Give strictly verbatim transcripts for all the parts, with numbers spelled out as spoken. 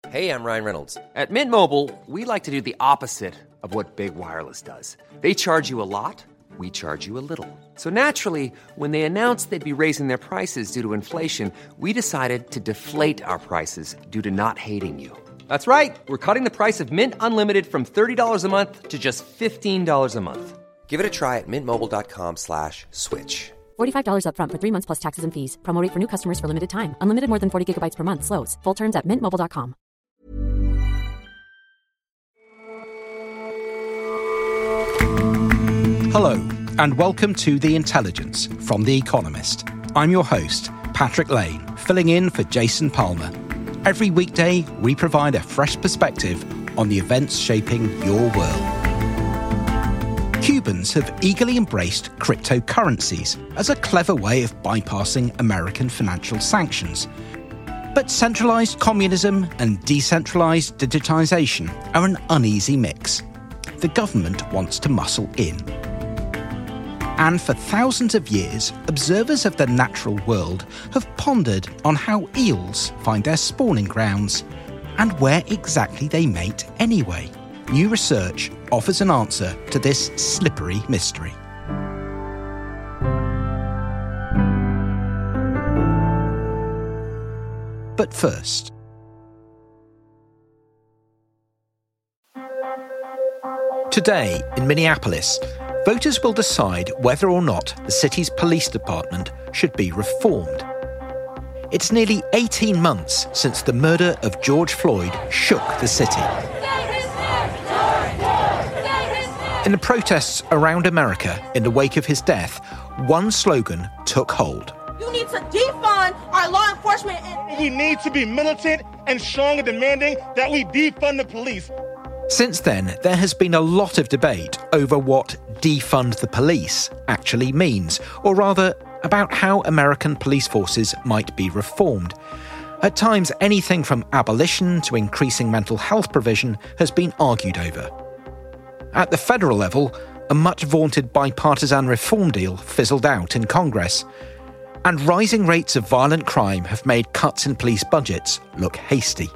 Hey, I'm Ryan Reynolds. At Mint Mobile, we like to do the opposite of what Big Wireless does. They charge you a lot, we charge you a little. So naturally, when they announced they'd be raising their prices due to inflation, we decided to deflate our prices due to not hating you. That's right. We're cutting the price of Mint Unlimited from thirty dollars a month to just fifteen dollars a month. Give it a try at mintmobile.com slash switch. forty-five dollars up front for three months plus taxes and fees. Promo rate for new customers for limited time. Unlimited more than forty gigabytes per month. Slows full terms at mint mobile dot com. Hello, and welcome to The Intelligence from The Economist. I'm your host, Patrick Lane, filling in for Jason Palmer. Every weekday, we provide a fresh perspective on the events shaping your world. Cubans have eagerly embraced cryptocurrencies as a clever way of bypassing American financial sanctions. But centralised communism and decentralised digitisation are an uneasy mix. The government wants to muscle in. And for thousands of years, observers of the natural world have pondered on how eels find their spawning grounds and where exactly they mate anyway. New research offers an answer to this slippery mystery. But first, today in Minneapolis, voters will decide whether or not the city's police department should be reformed. It's nearly eighteen months since the murder of George Floyd shook the city. In the protests around America in the wake of his death, one slogan took hold. You need to defund our law enforcement. We need to be militant and strong in demanding that we defund the police. Since then, there has been a lot of debate over what defund the police actually means, or rather, about how American police forces might be reformed. At times, anything from abolition to increasing mental health provision has been argued over. At the federal level, a much vaunted bipartisan reform deal fizzled out in Congress. And rising rates of violent crime have made cuts in police budgets look hasty.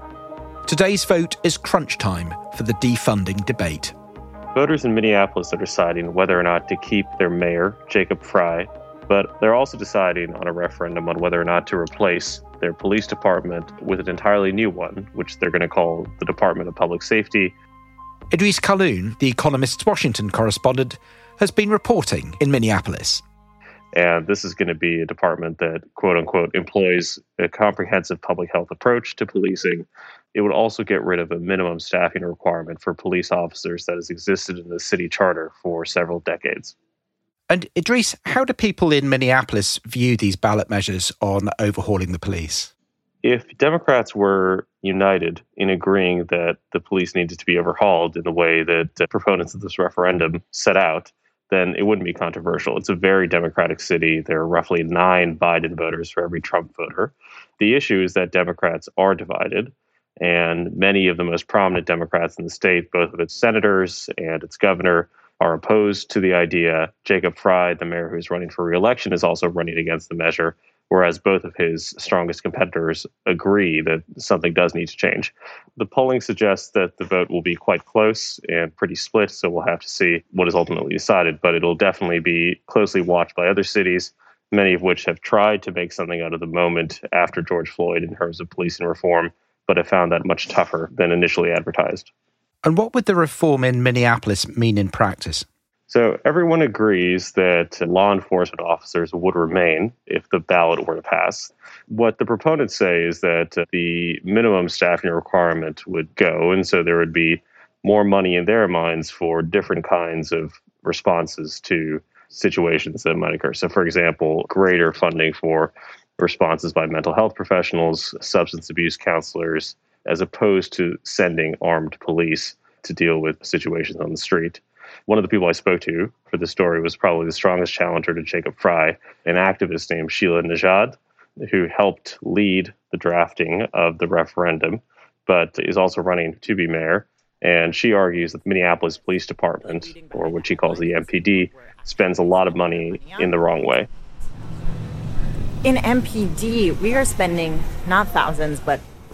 Today's vote is crunch time for the defunding debate. Voters in Minneapolis are deciding whether or not to keep their mayor, Jacob Frey, but they're also deciding on a referendum on whether or not to replace their police department with an entirely new one, which they're going to call the Department of Public Safety. Idris Khaloun, The Economist's Washington correspondent, has been reporting in Minneapolis. And this is going to be a department that, quote unquote, employs a comprehensive public health approach to policing. It would also get rid of a minimum staffing requirement for police officers that has existed in the city charter for several decades. And Idris, how do people in Minneapolis view these ballot measures on overhauling the police? If Democrats were united in agreeing that the police needed to be overhauled in the way that uh, proponents of this referendum set out, then it wouldn't be controversial. It's a very Democratic city. There are roughly nine Biden voters for every Trump voter. The issue is that Democrats are divided, and many of the most prominent Democrats in the state, both of its senators and its governor, are opposed to the idea. Jacob Frey, the mayor who's running for re-election, is also running against the measure, whereas both of his strongest competitors agree that something does need to change. The polling suggests that the vote will be quite close and pretty split, so we'll have to see what is ultimately decided, but it'll definitely be closely watched by other cities, many of which have tried to make something out of the moment after George Floyd in terms of policing reform, but have found that much tougher than initially advertised. And what would the reform in Minneapolis mean in practice? So everyone agrees that law enforcement officers would remain if the ballot were to pass. What the proponents say is that the minimum staffing requirement would go, and so there would be more money in their minds for different kinds of responses to situations that might occur. So, for example, greater funding for responses by mental health professionals, substance abuse counselors, as opposed to sending armed police to deal with situations on the street. One of the people I spoke to for the story was probably the strongest challenger to Jacob Frey, an activist named Sheila Nejad, who helped lead the drafting of the referendum, but is also running to be mayor. And she argues that the Minneapolis Police Department, or what she calls the M P D, spends a lot of money in the wrong way. In M P D, we are spending not thousands, but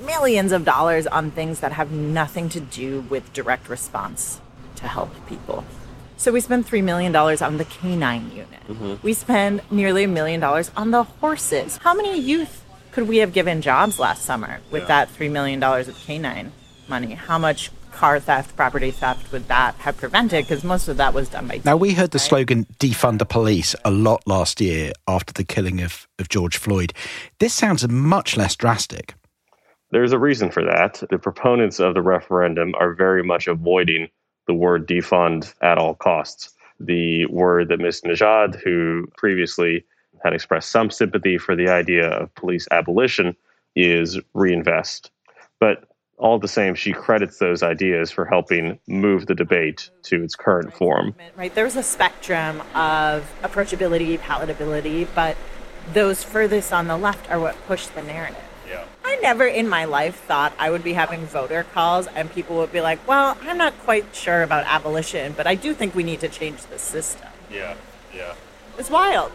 millions of dollars on things that have nothing to do with direct response to help people. So we spend three million dollars on the canine unit. Mm-hmm. We spend nearly a million dollars on the horses. How many youth could we have given jobs last summer with yeah. that three million dollars of canine money? How much car theft, property theft would that have prevented? Because most of that was done by... Now, we heard the right? slogan, defund the police, a lot last year after the killing of, of George Floyd. This sounds much less drastic. There's a reason for that. The proponents of the referendum are very much avoiding the word defund at all costs. The word that Miz Najad, who previously had expressed some sympathy for the idea of police abolition, is reinvest. But all the same, she credits those ideas for helping move the debate to its current form. Right. There's a spectrum of approachability, palatability, but those furthest on the left are what push the narrative. Yeah. I never in my life thought I would be having voter calls and people would be like, well, I'm not quite sure about abolition, but I do think we need to change the system. Yeah, yeah. It's wild.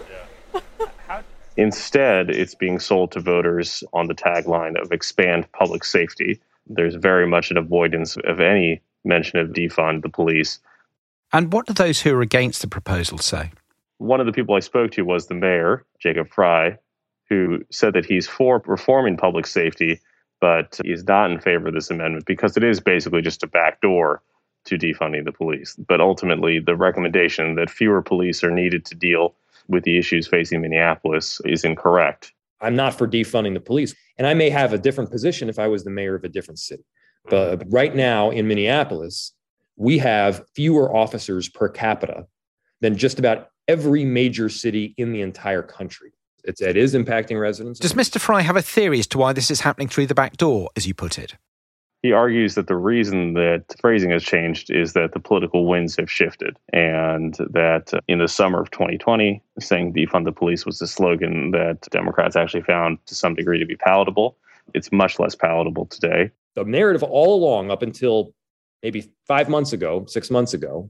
Yeah. Instead, it's being sold to voters on the tagline of expand public safety. There's very much an avoidance of any mention of defund the police. And what do those who are against the proposal say? One of the people I spoke to was the mayor, Jacob Frey, who said that he's for reforming public safety, but he's not in favor of this amendment because it is basically just a backdoor to defunding the police. But ultimately, the recommendation that fewer police are needed to deal with the issues facing Minneapolis is incorrect. I'm not for defunding the police. And I may have a different position if I was the mayor of a different city. But right now in Minneapolis, we have fewer officers per capita than just about every major city in the entire country. It's, it is impacting residents. Does Mister Frey have a theory as to why this is happening through the back door, as you put it? He argues that the reason that phrasing has changed is that the political winds have shifted, and that in the summer of twenty twenty, saying defund the police was a slogan that Democrats actually found to some degree to be palatable. It's much less palatable today. The narrative all along, up until maybe five months ago, six months ago,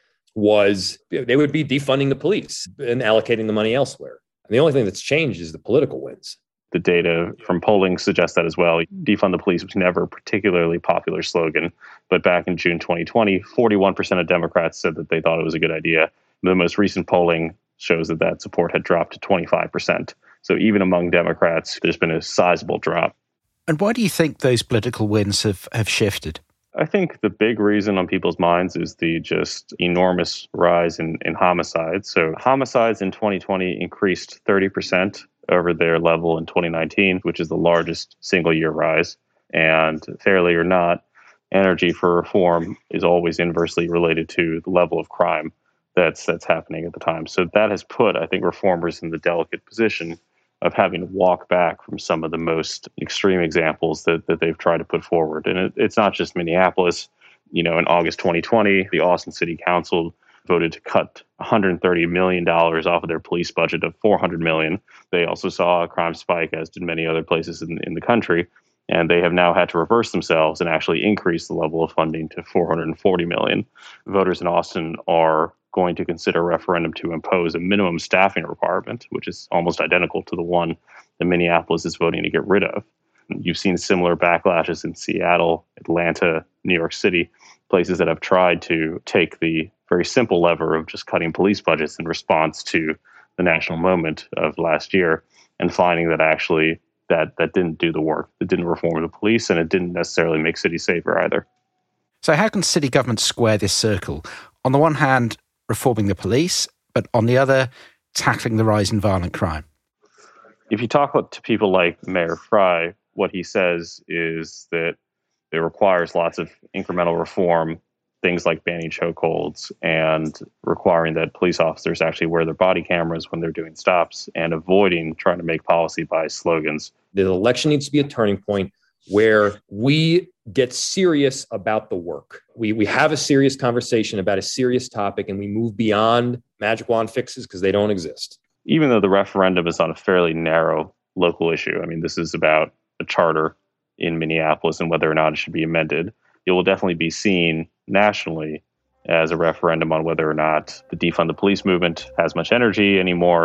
was they would be defunding the police and allocating the money elsewhere. And the only thing that's changed is the political winds. The data from polling suggests that as well. Defund the police was never a particularly popular slogan. But back in June twenty twenty, forty-one percent of Democrats said that they thought it was a good idea. The most recent polling shows that that support had dropped to twenty-five percent. So even among Democrats, there's been a sizable drop. And why do you think those political winds have, have shifted? I think the big reason on people's minds is the just enormous rise in, in homicides. So homicides in twenty twenty increased thirty percent over their level in twenty nineteen, which is the largest single year rise. And fairly or not, energy for reform is always inversely related to the level of crime that's that's happening at the time. So that has put, I think, reformers in the delicate position of having to walk back from some of the most extreme examples that, that they've tried to put forward. And it, it's not just Minneapolis. You know, in August twenty twenty, the Austin City Council voted to cut one hundred thirty million dollars off of their police budget of four hundred million dollars. They also saw a crime spike, as did many other places in, in the country. And they have now had to reverse themselves and actually increase the level of funding to four hundred forty million dollars. Voters in Austin are going to consider a referendum to impose a minimum staffing requirement, which is almost identical to the one that Minneapolis is voting to get rid of. You've seen similar backlashes in Seattle, Atlanta, New York City, places that have tried to take the very simple lever of just cutting police budgets in response to the national moment of last year, and finding that actually that that didn't do the work. It didn't reform the police, and it didn't necessarily make cities safer either. So how can city government square this circle? On the one hand, reforming the police, but on the other, tackling the rise in violent crime? If you talk to people like Mayor Frey, what he says is that it requires lots of incremental reform, things like banning chokeholds and requiring that police officers actually wear their body cameras when they're doing stops, and avoiding trying to make policy by slogans. The election needs to be a turning point where we get serious about the work. We we have a serious conversation about a serious topic, and we move beyond magic wand fixes because they don't exist. Even though the referendum is on a fairly narrow local issue, I mean, this is about a charter in Minneapolis and whether or not it should be amended. It will definitely be seen nationally as a referendum on whether or not the defund the police movement has much energy anymore,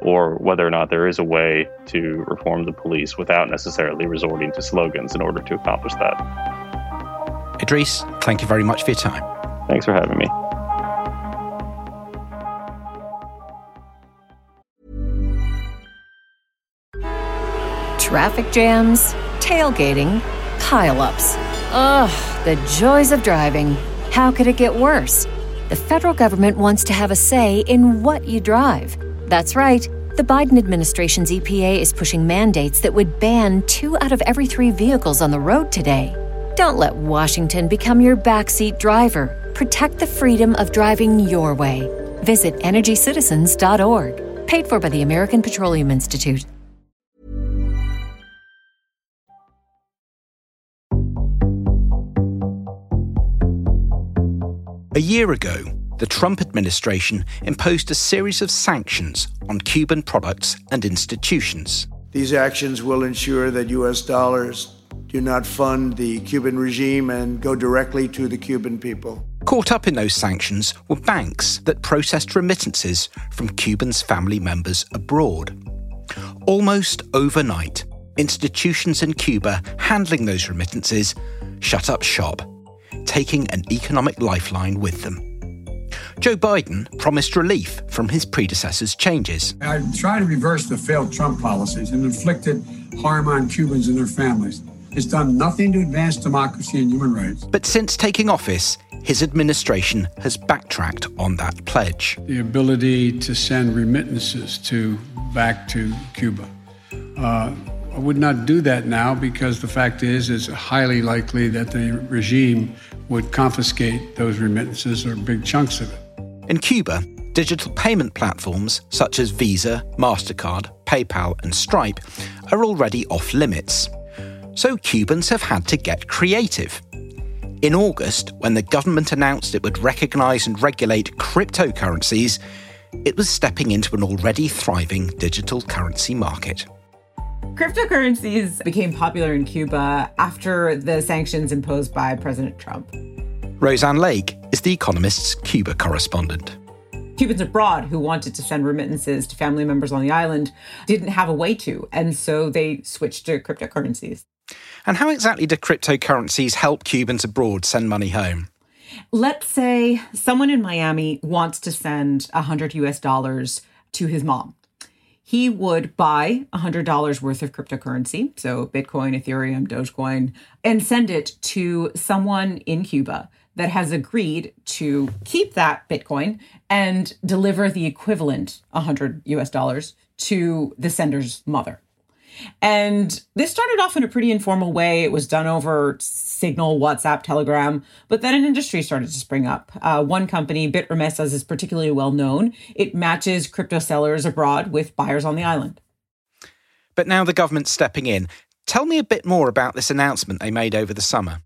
or whether or not there is a way to reform the police without necessarily resorting to slogans in order to accomplish that. Idris, thank you very much for your time. Thanks for having me. Traffic jams, tailgating, pile-ups. Ugh, the joys of driving. How could it get worse? The federal government wants to have a say in what you drive. That's right. The Biden administration's E P A is pushing mandates that would ban two out of every three vehicles on the road today. Don't let Washington become your backseat driver. Protect the freedom of driving your way. Visit energy citizens dot org. Paid for by the American Petroleum Institute. A year ago, the Trump administration imposed a series of sanctions on Cuban products and institutions. These actions will ensure that U S dollars do not fund the Cuban regime and go directly to the Cuban people. Caught up in those sanctions were banks that processed remittances from Cubans' family members abroad. Almost overnight, institutions in Cuba handling those remittances shut up shop, taking an economic lifeline with them. Joe Biden promised relief from his predecessor's changes. I tried to reverse the failed Trump policies and inflicted harm on Cubans and their families. It's done nothing to advance democracy and human rights. But since taking office, his administration has backtracked on that pledge. The ability to send remittances to back to Cuba. Uh, I would not do that now because the fact is it's highly likely that the regime would confiscate those remittances or big chunks of it. In Cuba, digital payment platforms such as Visa, MasterCard, PayPal and Stripe are already off limits. So Cubans have had to get creative. In August, when the government announced it would recognise and regulate cryptocurrencies, it was stepping into an already thriving digital currency market. Cryptocurrencies became popular in Cuba after the sanctions imposed by President Trump. Roseanne Lake is The Economist's Cuba correspondent. Cubans abroad who wanted to send remittances to family members on the island didn't have a way to, and so they switched to cryptocurrencies. And how exactly do cryptocurrencies help Cubans abroad send money home? Let's say someone in Miami wants to send one hundred U S dollars to his mom. He would buy one hundred dollars worth of cryptocurrency, so Bitcoin, Ethereum, Dogecoin, and send it to someone in Cuba that has agreed to keep that Bitcoin and deliver the equivalent one hundred U S dollars to the sender's mother. And this started off in a pretty informal way. It was done over Signal, WhatsApp, Telegram, but then an industry started to spring up. Uh, one company, BitRemesas, is particularly well known. It matches crypto sellers abroad with buyers on the island. But now the government's stepping in. Tell me a bit more about this announcement they made over the summer.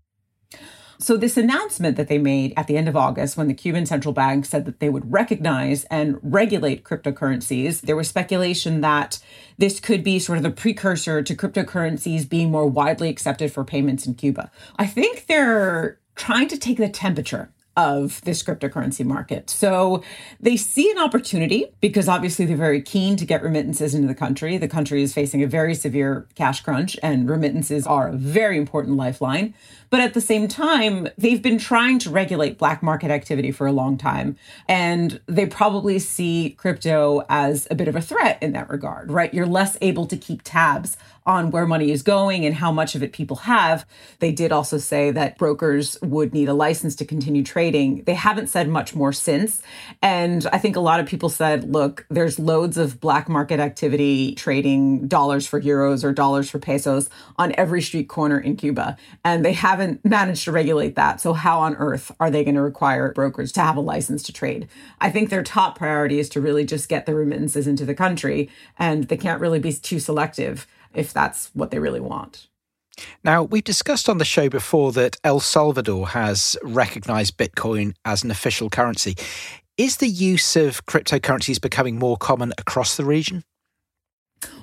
So this announcement that they made at the end of August, when the Cuban central bank said that they would recognize and regulate cryptocurrencies, there was speculation that this could be sort of the precursor to cryptocurrencies being more widely accepted for payments in Cuba. I think they're trying to take the temperature of this cryptocurrency market. So they see an opportunity because obviously they're very keen to get remittances into the country. The country is facing a very severe cash crunch and remittances are a very important lifeline. But at the same time, they've been trying to regulate black market activity for a long time. And they probably see crypto as a bit of a threat in that regard, right? You're less able to keep tabs on where money is going and how much of it people have. They did also say that brokers would need a license to continue trading. They haven't said much more since. And I think a lot of people said, look, there's loads of black market activity trading dollars for euros or dollars for pesos on every street corner in Cuba. And they haven't managed to regulate that. So how on earth are they going to require brokers to have a license to trade? I think their top priority is to really just get the remittances into the country. And they can't really be too selective if that's what they really want. Now, we've discussed on the show before that El Salvador has recognised Bitcoin as an official currency. Is the use of cryptocurrencies becoming more common across the region?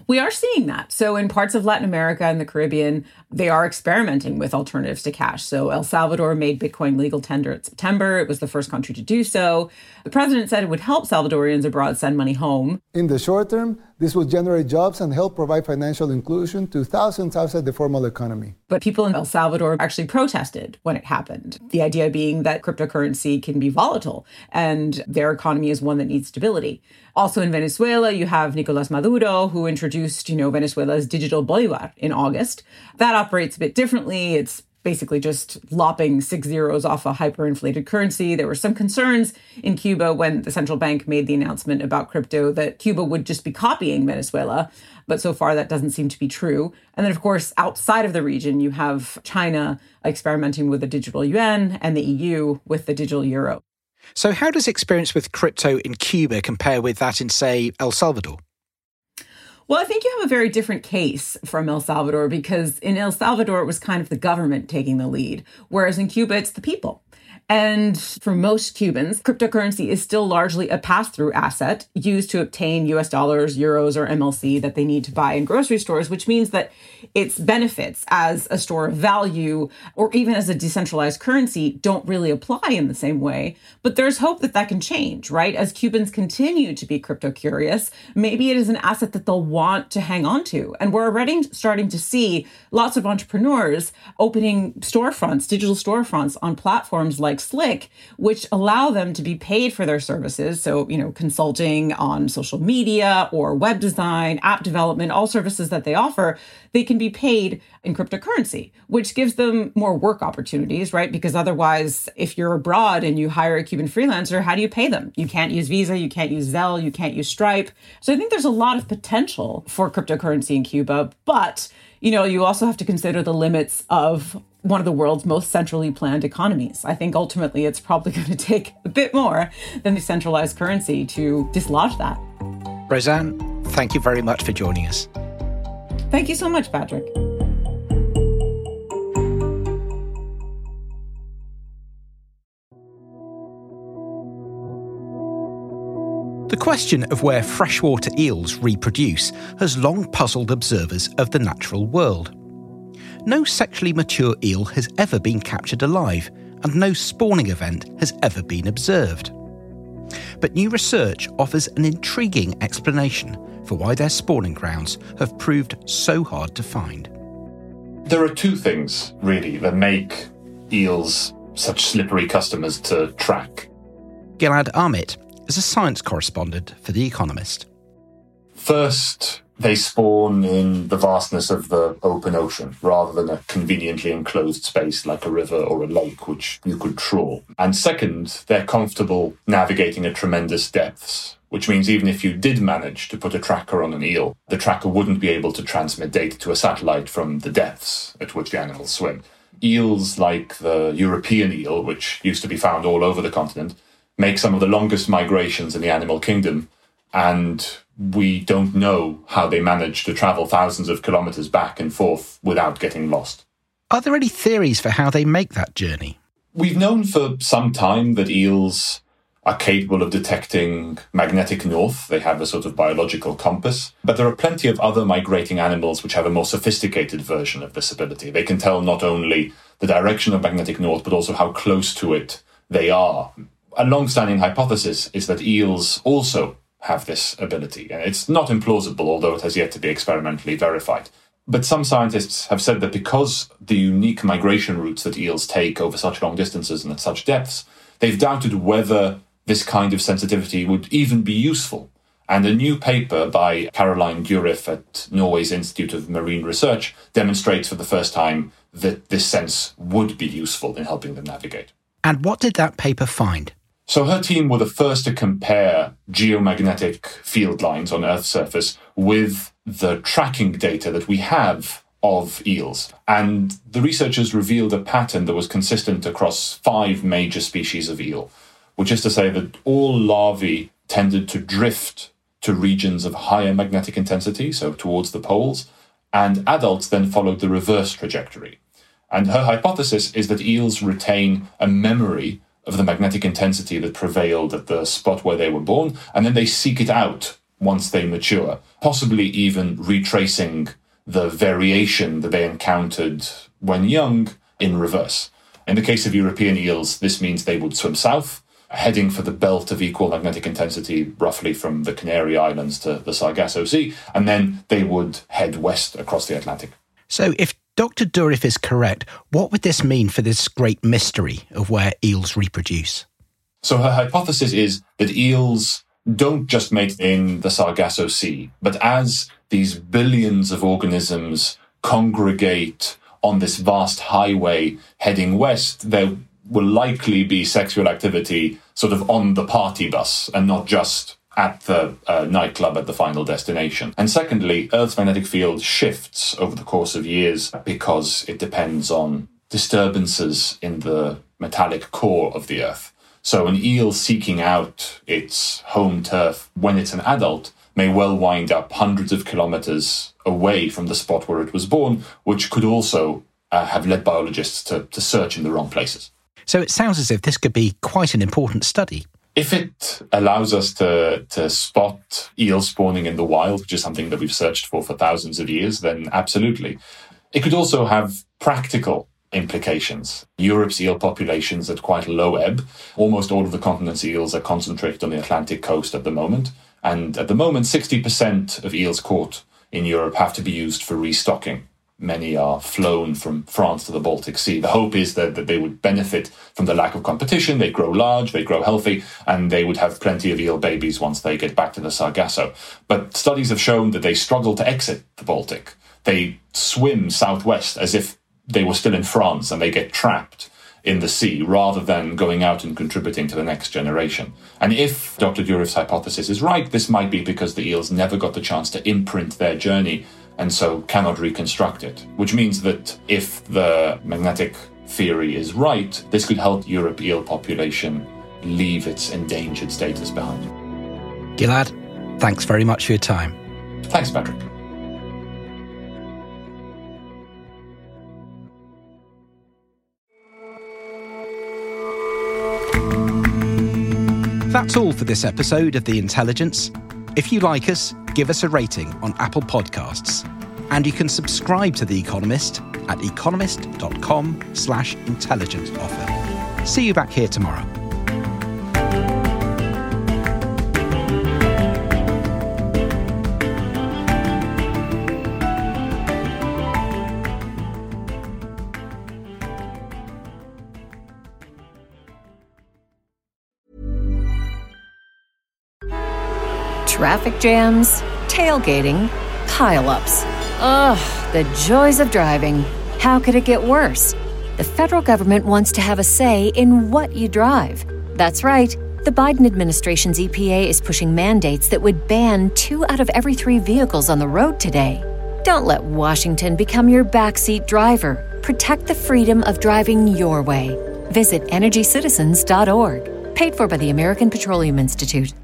We are seeing that. So in parts of Latin America and the Caribbean, they are experimenting with alternatives to cash. So El Salvador made Bitcoin legal tender in September. It was the first country to do so. The president said it would help Salvadorians abroad send money home. In the short term, this will generate jobs and help provide financial inclusion to thousands outside the formal economy. But people in El Salvador actually protested when it happened. The idea being that cryptocurrency can be volatile and their economy is one that needs stability. Also in Venezuela, you have Nicolas Maduro, who introduced, you know, Venezuela's digital bolivar in August. That operates a bit differently. It's basically just lopping six zeros off a hyperinflated currency. There were some concerns in Cuba when the central bank made the announcement about crypto that Cuba would just be copying Venezuela. But so far, that doesn't seem to be true. And then, of course, outside of the region, you have China experimenting with the digital yuan and the E U with the digital euro. So how does experience with crypto in Cuba compare with that in, say, El Salvador? Well, I think you have a very different case from El Salvador because in El Salvador, it was kind of the government taking the lead, whereas in Cuba, it's the people. And for most Cubans, cryptocurrency is still largely a pass-through asset used to obtain U S dollars, euros, or M L C that they need to buy in grocery stores, which means that its benefits as a store of value or even as a decentralized currency don't really apply in the same way. But there's hope that that can change, right? As Cubans continue to be crypto curious, maybe it is an asset that they'll want to hang on to. And we're already starting to see lots of entrepreneurs opening storefronts, digital storefronts on platforms like Slick, which allow them to be paid for their services. So, you know, consulting on social media or web design, app development, all services that they offer, they can be paid in cryptocurrency, which gives them more work opportunities, right? Because otherwise, if you're abroad and you hire a Cuban freelancer, how do you pay them? You can't use Visa, you can't use Zelle, you can't use Stripe. So I think there's a lot of potential for cryptocurrency in Cuba, but you know, you also have to consider the limits of one of the world's most centrally planned economies. I think ultimately it's probably going to take a bit more than the centralized currency to dislodge that. Roseanne, thank you very much for joining us. Thank you so much, Patrick. The question of where freshwater eels reproduce has long puzzled observers of the natural world. No sexually mature eel has ever been captured alive, and no spawning event has ever been observed. But new research offers an intriguing explanation for why their spawning grounds have proved so hard to find. There are two things, really, that make eels such slippery customers to track. Gilad Amit is a science correspondent for The Economist. First, they spawn in the vastness of the open ocean, rather than a conveniently enclosed space like a river or a lake, which you could trawl. And second, they're comfortable navigating at tremendous depths, which means even if you did manage to put a tracker on an eel, the tracker wouldn't be able to transmit data to a satellite from the depths at which the animals swim. Eels like the European eel, which used to be found all over the continent, make some of the longest migrations in the animal kingdom, and we don't know how they manage to travel thousands of kilometers back and forth without getting lost. Are there any theories for how they make that journey? We've known for some time that eels are capable of detecting magnetic north. They have a sort of biological compass. But there are plenty of other migrating animals which have a more sophisticated version of this ability. They can tell not only the direction of magnetic north, but also how close to it they are. A long-standing hypothesis is that eels also have this ability. And it's not implausible, although it has yet to be experimentally verified. But some scientists have said that because the unique migration routes that eels take over such long distances and at such depths, they've doubted whether this kind of sensitivity would even be useful. And a new paper by Caroline Durif at Norway's Institute of Marine Research demonstrates for the first time that this sense would be useful in helping them navigate. And what did that paper find? So her team were the first to compare geomagnetic field lines on Earth's surface with the tracking data that we have of eels. And the researchers revealed a pattern that was consistent across five major species of eel, which is to say that all larvae tended to drift to regions of higher magnetic intensity, so towards the poles, and adults then followed the reverse trajectory. And her hypothesis is that eels retain a memory of the magnetic intensity that prevailed at the spot where they were born, and then they seek it out once they mature, possibly even retracing the variation that they encountered when young in reverse. In the case of European eels, this means they would swim south, heading for the belt of equal magnetic intensity, roughly from the Canary Islands to the Sargasso Sea, and then they would head west across the Atlantic. So if Doctor Durif is correct, what would this mean for this great mystery of where eels reproduce? So her hypothesis is that eels don't just mate in the Sargasso Sea, but as these billions of organisms congregate on this vast highway heading west, there will likely be sexual activity sort of on the party bus and not just at the uh, nightclub at the final destination. And secondly, Earth's magnetic field shifts over the course of years because it depends on disturbances in the metallic core of the Earth. So an eel seeking out its home turf when it's an adult may well wind up hundreds of kilometers away from the spot where it was born, which could also uh, have led biologists to, to search in the wrong places. So it sounds as if this could be quite an important study. If it allows us to, to spot eels spawning in the wild, which is something that we've searched for for thousands of years, then absolutely. It could also have practical implications. Europe's eel population's at quite a low ebb. Almost all of the continent's eels are concentrated on the Atlantic coast at the moment. And at the moment, sixty percent of eels caught in Europe have to be used for restocking. Many are flown from France to the Baltic Sea. The hope is that, that they would benefit from the lack of competition. They grow large, they grow healthy, and they would have plenty of eel babies once they get back to the Sargasso. But studies have shown that they struggle to exit the Baltic. They swim southwest as if they were still in France, and they get trapped in the sea rather than going out and contributing to the next generation. And if Doctor Durif's hypothesis is right, this might be because the eels never got the chance to imprint their journey and so cannot reconstruct it, which means that if the magnetic theory is right, this could help Europe eel population leave its endangered status behind. Gilad, thanks very much for your time. Thanks, Patrick. That's all for this episode of The Intelligence. If you like us, give us a rating on Apple Podcasts. And you can subscribe to The Economist at economist.com slash intelligence offer. See you back here tomorrow. Traffic jams, tailgating, pile-ups. Ugh, the joys of driving. How could it get worse? The federal government wants to have a say in what you drive. That's right. The Biden administration's E P A is pushing mandates that would ban two out of every three vehicles on the road today. Don't let Washington become your backseat driver. Protect the freedom of driving your way. Visit energy citizens dot org. Paid for by the American Petroleum Institute.